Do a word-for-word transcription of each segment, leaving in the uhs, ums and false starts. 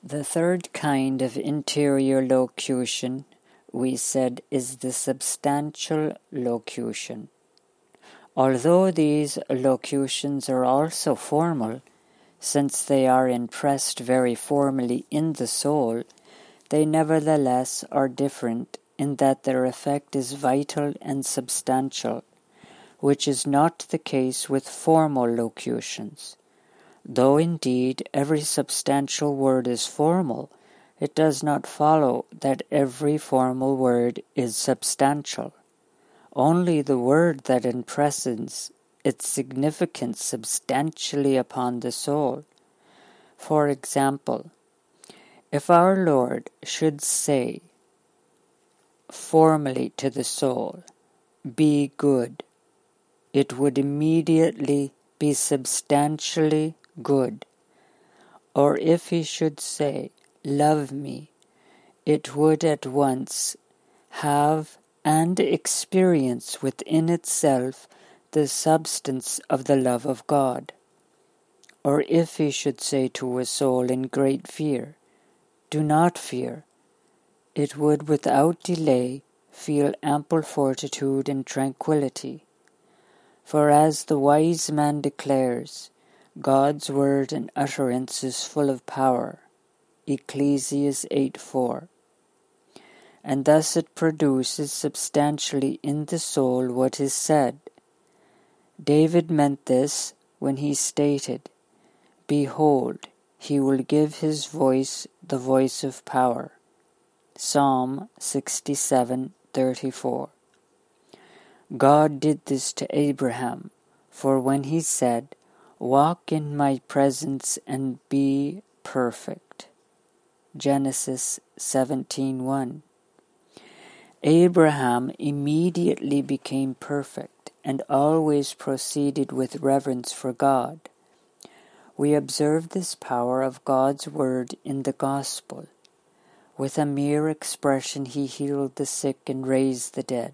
The third kind of interior locution, we said, is the substantial locution. Although these locutions are also formal, since they are impressed very formally in the soul, they nevertheless are different in that their effect is vital and substantial, which is not the case with formal locutions. Though indeed every substantial word is formal, it does not follow that every formal word is substantial. Only the word that impresses its significance substantially upon the soul. For example, if our Lord should say formally to the soul, "Be good," it would immediately be substantially good. Or if he should say, "Love me," it would at once have and experience within itself the substance of the love of God. Or if he should say to a soul in great fear, "Do not fear," it would without delay feel ample fortitude and tranquility. For as the wise man declares, God's word and utterance is full of power. Ecclesiastes eight four. And thus it produces substantially in the soul what is said. David meant this when he stated, "Behold, he will give his voice the voice of power." Psalm sixty-seven thirty-four. God did this to Abraham, for when he said, "Walk in my presence and be perfect." Genesis seventeen one. Abraham immediately became perfect and always proceeded with reverence for God. We observe this power of God's word in the gospel. With a mere expression he healed the sick and raised the dead.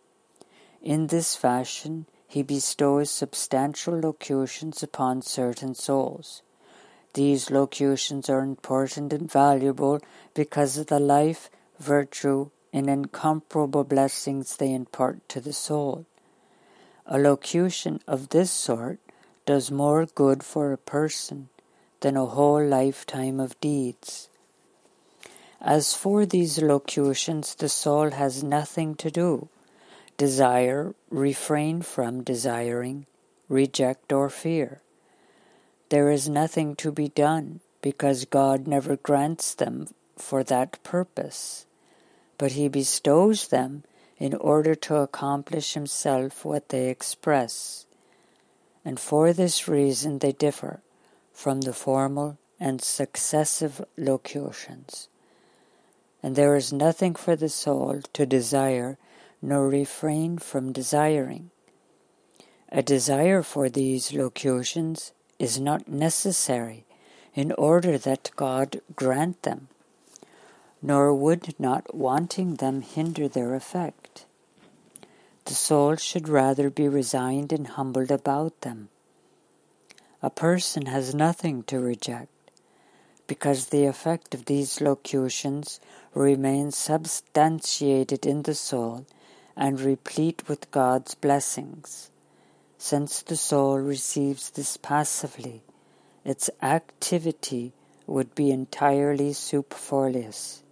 In this fashion he bestows substantial locutions upon certain souls. These locutions are important and valuable because of the life, virtue, and incomparable blessings they impart to the soul. A locution of this sort does more good for a person than a whole lifetime of deeds. As for these locutions, the soul has nothing to do. Desire, refrain from desiring, reject or fear. There is nothing to be done, because God never grants them for that purpose, but he bestows them in order to accomplish himself what they express. And for this reason they differ from the formal and successive locutions. And there is nothing for the soul to desire nor refrain from desiring. A desire for these locutions is not necessary in order that God grant them, nor would not wanting them hinder their effect. The soul should rather be resigned and humbled about them. A person has nothing to reject, because the effect of these locutions remains substantiated in the soul and replete with God's blessings. Since the soul receives this passively, its activity would be entirely superfluous.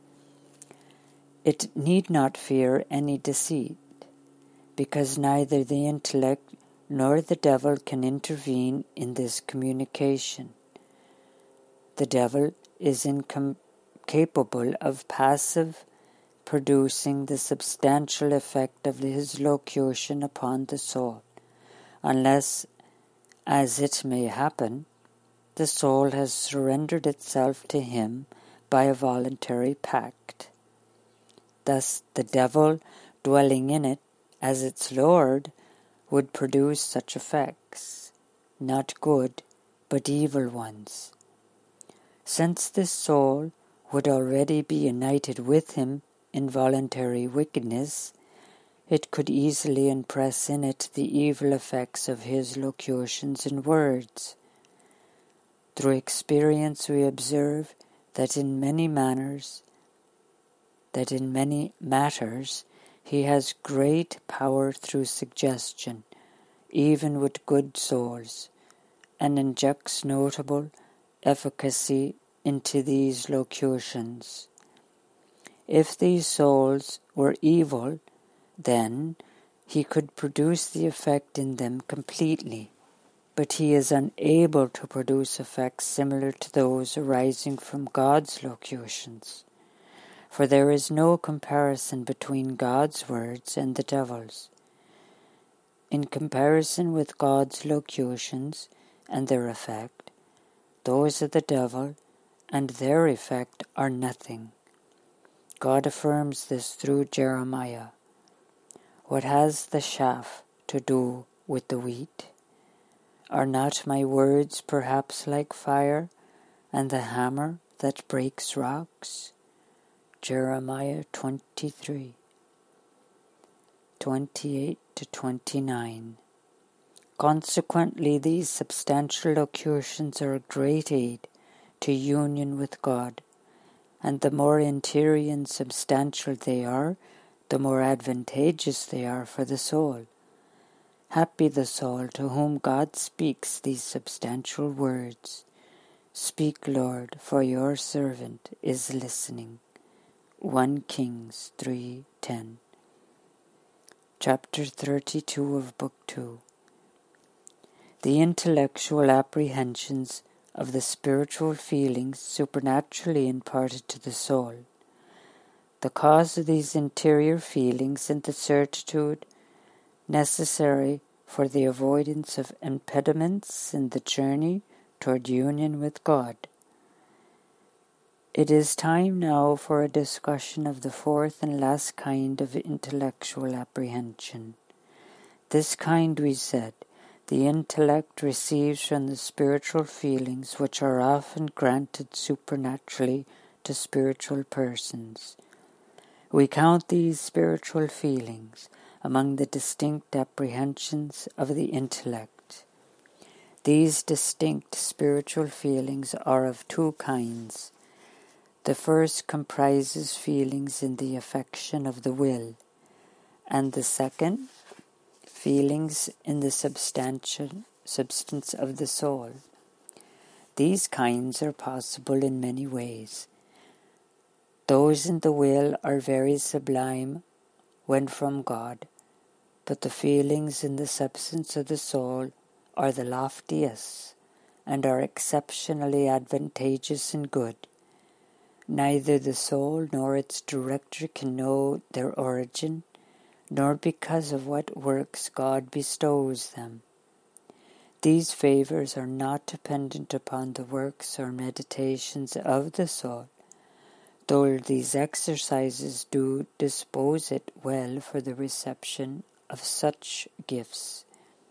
It need not fear any deceit, because neither the intellect nor the devil can intervene in this communication. The devil is incapable of passive producing the substantial effect of his locution upon the soul, unless, as it may happen, the soul has surrendered itself to him by a voluntary pact. Thus the devil, dwelling in it as its lord, would produce such effects, not good, but evil ones. Since this soul would already be united with him in voluntary wickedness, it could easily impress in it the evil effects of his locutions and words. Through experience we observe that in many manners, that in many matters he has great power through suggestion, even with good souls, and injects notable efficacy into these locutions. If these souls were evil, then he could produce the effect in them completely, but he is unable to produce effects similar to those arising from God's locutions. For there is no comparison between God's words and the devil's. In comparison with God's locutions and their effect, those of the devil and their effect are nothing. God affirms this through Jeremiah. What has the chaff to do with the wheat? Are not my words perhaps like fire, and the hammer that breaks rocks? Jeremiah twenty-three, twenty-eight to twenty-nine. Consequently, these substantial locutions are a great aid to union with God, and the more interior and substantial they are, the more advantageous they are for the soul. Happy the soul to whom God speaks these substantial words. Speak, Lord, for your servant is listening. First Kings three ten. Chapter thirty-two of Book two. The intellectual apprehensions of the spiritual feelings supernaturally imparted to the soul. The cause of these interior feelings and the certitude necessary for the avoidance of impediments in the journey toward union with God. It is time now for a discussion of the fourth and last kind of intellectual apprehension. This kind, we said, the intellect receives from the spiritual feelings which are often granted supernaturally to spiritual persons. We count these spiritual feelings among the distinct apprehensions of the intellect. These distinct spiritual feelings are of two kinds. The first comprises feelings in the affection of the will, and the second, feelings in the substantial substance of the soul. These kinds are possible in many ways. Those in the will are very sublime when from God, but the feelings in the substance of the soul are the loftiest and are exceptionally advantageous and good. Neither the soul nor its director can know their origin, nor because of what works God bestows them. These favors are not dependent upon the works or meditations of the soul, though these exercises do dispose it well for the reception of such gifts.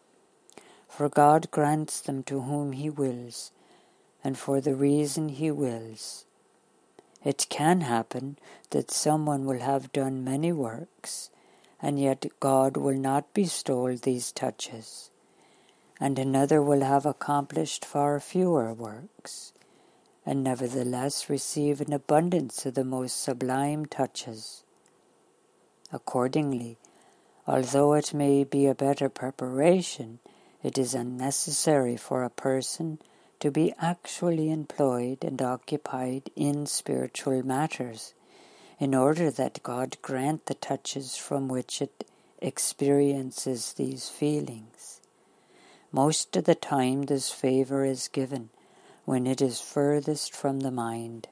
For God grants them to whom he wills, and for the reason he wills. It can happen that someone will have done many works, and yet God will not bestow these touches, and another will have accomplished far fewer works, and nevertheless receive an abundance of the most sublime touches. Accordingly, although it may be a better preparation, it is unnecessary for a person to be actually employed and occupied in spiritual matters, in order that God grant the touches from which it experiences these feelings. Most of the time this favor is given when it is furthest from the mind.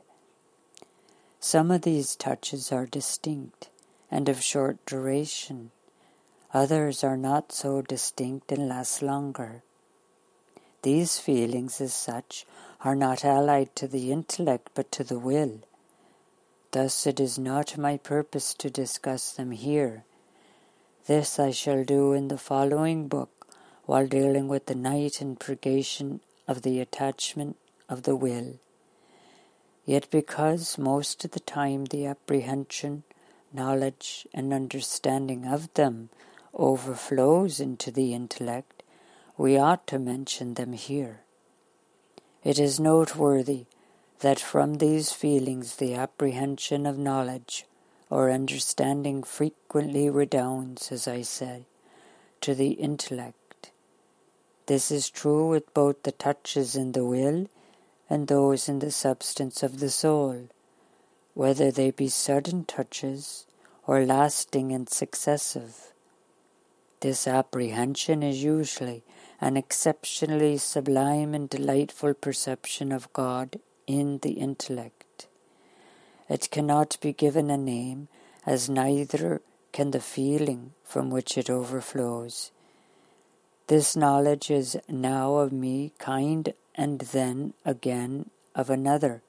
Some of these touches are distinct and of short duration. Others are not so distinct and last longer. These feelings, as such, are not allied to the intellect but to the will. Thus it is not my purpose to discuss them here. This I shall do in the following book, while dealing with the night and purgation of the attachment of the will. Yet because most of the time the apprehension, knowledge, and understanding of them overflows into the intellect, we ought to mention them here. It is noteworthy that from these feelings the apprehension of knowledge or understanding frequently redounds, as I said, to the intellect. This is true with both the touches in the will and those in the substance of the soul, whether they be sudden touches or lasting and successive. This apprehension is usually an exceptionally sublime and delightful perception of God in the intellect. It cannot be given a name, as neither can the feeling from which it overflows. This knowledge is now of me kind, and then again of another.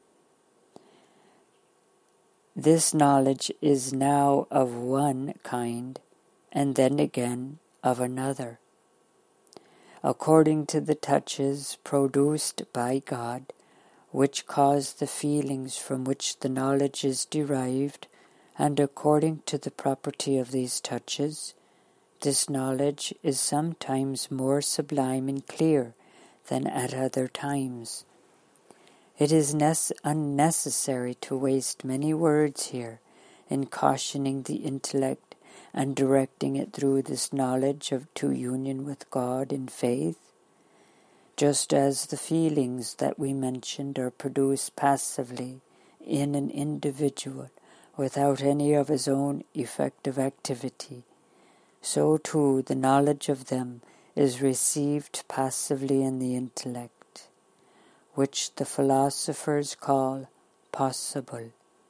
This knowledge is now of one kind, and then again of another. According to the touches produced by God, which cause the feelings from which the knowledge is derived, and according to the property of these touches, this knowledge is sometimes more sublime and clear than at other times. It is nece- unnecessary to waste many words here in cautioning the intellect and directing it through this knowledge of to union with God in faith, just as the feelings that we mentioned are produced passively in an individual without any of his own effective activity, so too the knowledge of them is received passively in the intellect, which the philosophers call possible,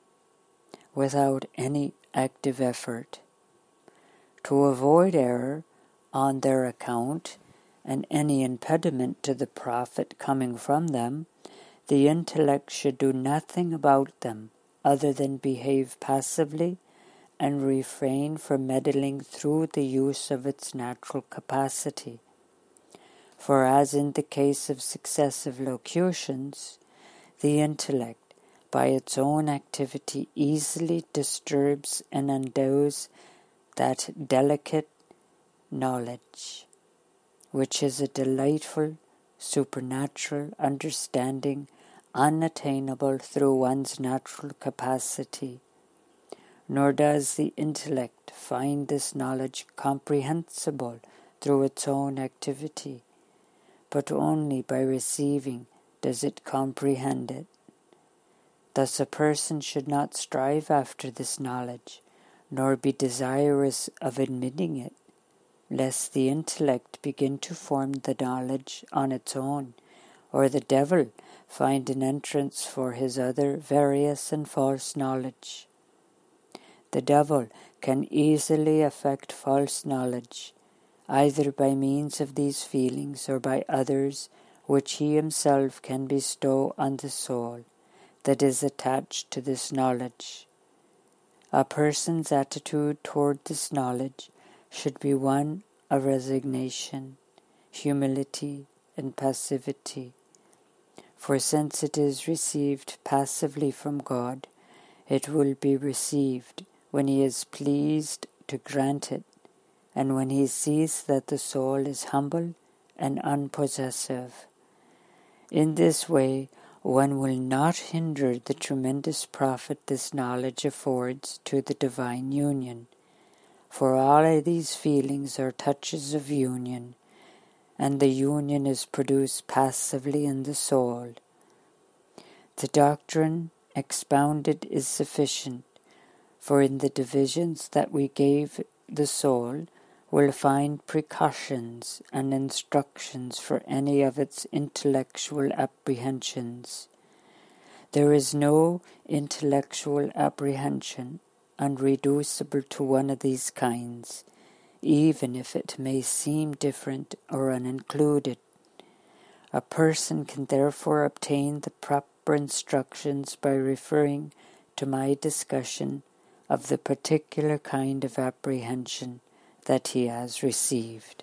without any active effort. To avoid error on their account and any impediment to the profit coming from them, the intellect should do nothing about them other than behave passively and refrain from meddling through the use of its natural capacity. For as in the case of successive locutions, the intellect, by its own activity, easily disturbs and undoes that delicate knowledge, which is a delightful, supernatural understanding unattainable through one's natural capacity. Nor does the intellect find this knowledge comprehensible through its own activity, but only by receiving does it comprehend it. Thus a person should not strive after this knowledge, nor be desirous of admitting it, lest the intellect begin to form the knowledge on its own, or the devil find an entrance for his other various and false knowledge. The devil can easily affect false knowledge, either by means of these feelings or by others which he himself can bestow on the soul that is attached to this knowledge. A person's attitude toward this knowledge should be one of resignation, humility, and passivity. For since it is received passively from God, it will be received when he is pleased to grant it, and when he sees that the soul is humble and unpossessive. In this way, one will not hinder the tremendous profit this knowledge affords to the divine union, for all of these feelings are touches of union, and the union is produced passively in the soul. The doctrine expounded is sufficient, for in the divisions that we gave the soul will find precautions and instructions for any of its intellectual apprehensions. There is no intellectual apprehension unreducible to one of these kinds, even if it may seem different or unincluded. A person can therefore obtain the proper instructions by referring to my discussion of the particular kind of apprehension that he has received.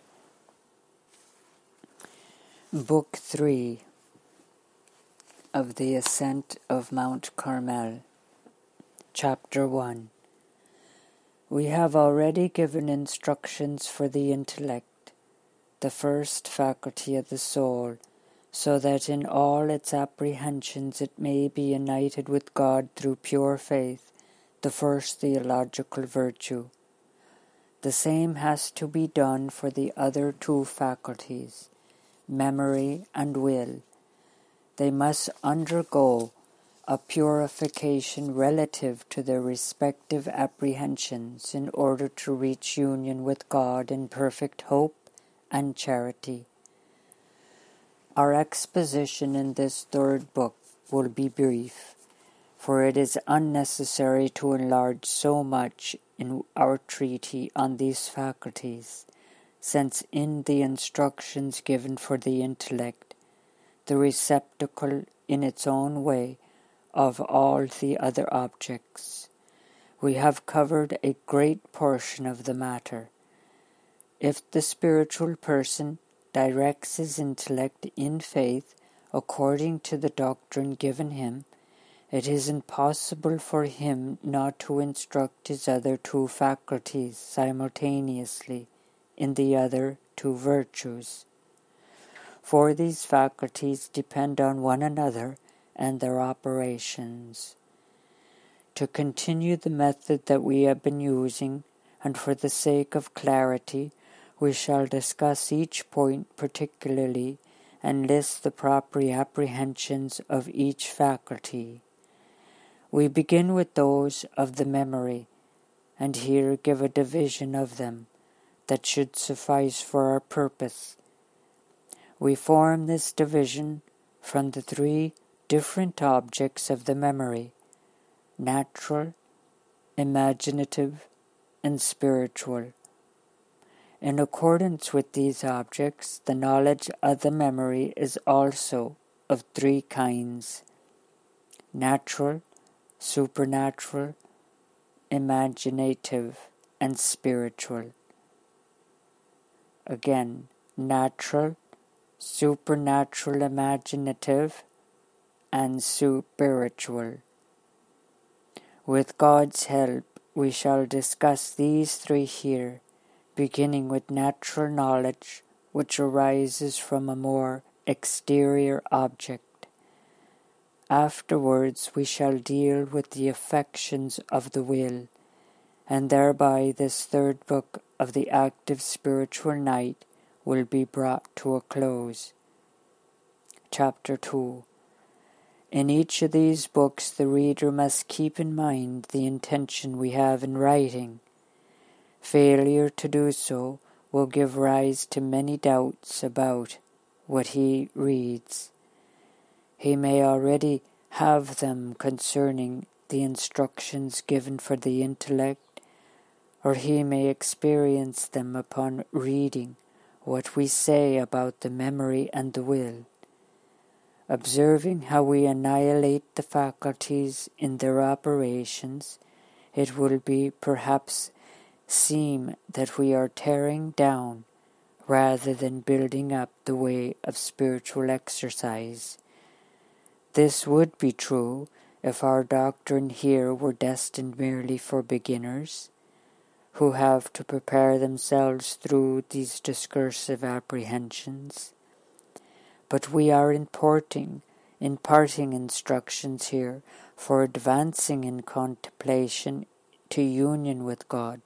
Book three of the Ascent of Mount Carmel, Chapter one. We have already given instructions for the intellect, the first faculty of the soul, so that in all its apprehensions it may be united with God through pure faith, the first theological virtue. The same has to be done for the other two faculties, memory and will. They must undergo a purification relative to their respective apprehensions in order to reach union with God in perfect hope and charity. Our exposition in this third book will be brief, for it is unnecessary to enlarge so much in our treatise on these faculties, since in the instructions given for the intellect, the receptacle in its own way of all the other objects, we have covered a great portion of the matter. If the spiritual person directs his intellect in faith according to the doctrine given him, it is impossible for him not to instruct his other two faculties simultaneously in the other two virtues. For these faculties depend on one another and their operations. To continue the method that we have been using, and for the sake of clarity, we shall discuss each point particularly and list the proper apprehensions of each faculty. We begin with those of the memory, and here give a division of them that should suffice for our purpose. We form this division from the three different objects of the memory: natural, imaginative, and spiritual. In accordance with these objects, the knowledge of the memory is also of three kinds: natural, supernatural, imaginative, and spiritual. Again, natural, supernatural, imaginative, and spiritual. With God's help, we shall discuss these three here, beginning with natural knowledge, which arises from a more exterior object. Afterwards we shall deal with the affections of the will, and thereby this third book of the active spiritual night will be brought to a close. Chapter two. In each of these books the reader must keep in mind the intention we have in writing. Failure to do so will give rise to many doubts about what he reads. He may already have them concerning the instructions given for the intellect, or he may experience them upon reading what we say about the memory and the will. Observing how we annihilate the faculties in their operations, it will be perhaps seem that we are tearing down rather than building up the way of spiritual exercise. This would be true if our doctrine here were destined merely for beginners, who have to prepare themselves through these discursive apprehensions. But we are importing, imparting instructions here for advancing in contemplation to union with God.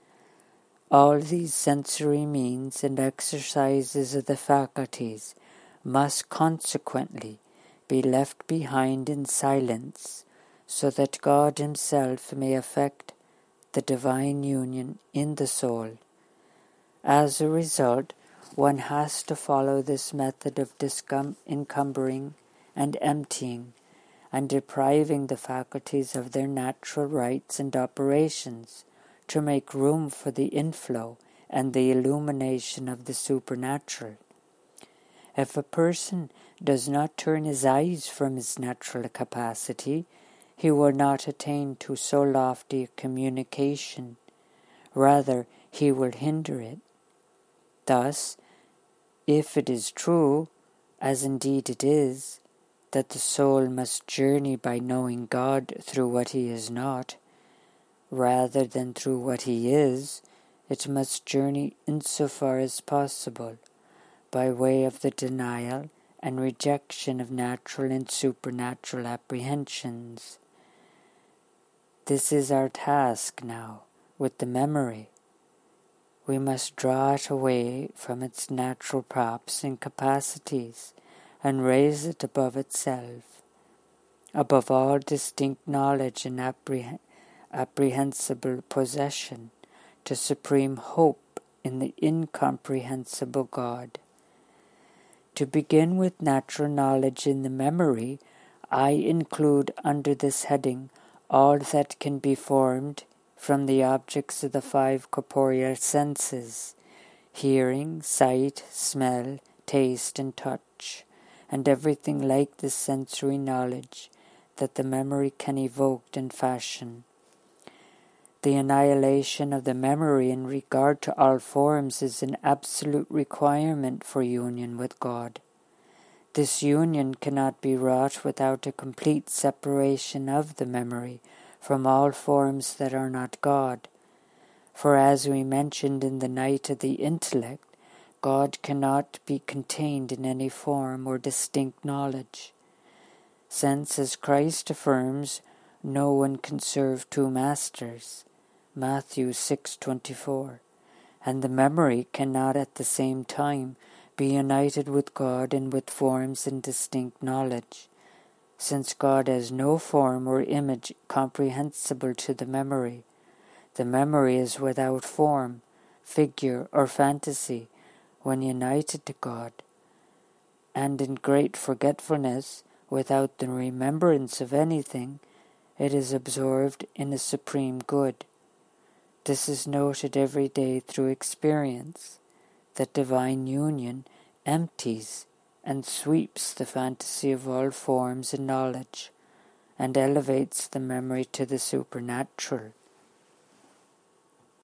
All these sensory means and exercises of the faculties must consequently be left behind in silence, so that God himself may effect the divine union in the soul. As a result, one has to follow this method of discom- encumbering and emptying and depriving the faculties of their natural rights and operations to make room for the inflow and the illumination of the supernatural. If a person does not turn his eyes from his natural capacity, he will not attain to so lofty a communication. Rather, he will hinder it. Thus, if it is true, as indeed it is, that the soul must journey by knowing God through what he is not, rather than through what he is, it must journey insofar as possible, by way of the denial and rejection of natural and supernatural apprehensions. This is our task now with the memory. We must draw it away from its natural props and capacities and raise it above itself, above all distinct knowledge and appreh- apprehensible possession, to supreme hope in the incomprehensible God. To begin with natural knowledge in the memory, I include under this heading all that can be formed from the objects of the five corporeal senses, hearing, sight, smell, taste, and touch, and everything like this sensory knowledge that the memory can evoke and fashion. The annihilation of the memory in regard to all forms is an absolute requirement for union with God. This union cannot be wrought without a complete separation of the memory from all forms that are not God. For as we mentioned in the Night of the Intellect, God cannot be contained in any form or distinct knowledge. Since, as Christ affirms, no one can serve two masters, Matthew six twenty-four, and the memory cannot at the same time be united with God and with forms and distinct knowledge, since God has no form or image comprehensible to the memory. The memory is without form, figure, or fantasy when united to God, and in great forgetfulness, without the remembrance of anything, it is absorbed in a supreme good. This is noted every day through experience, that divine union empties and sweeps the fantasy of all forms and knowledge, and elevates the memory to the supernatural.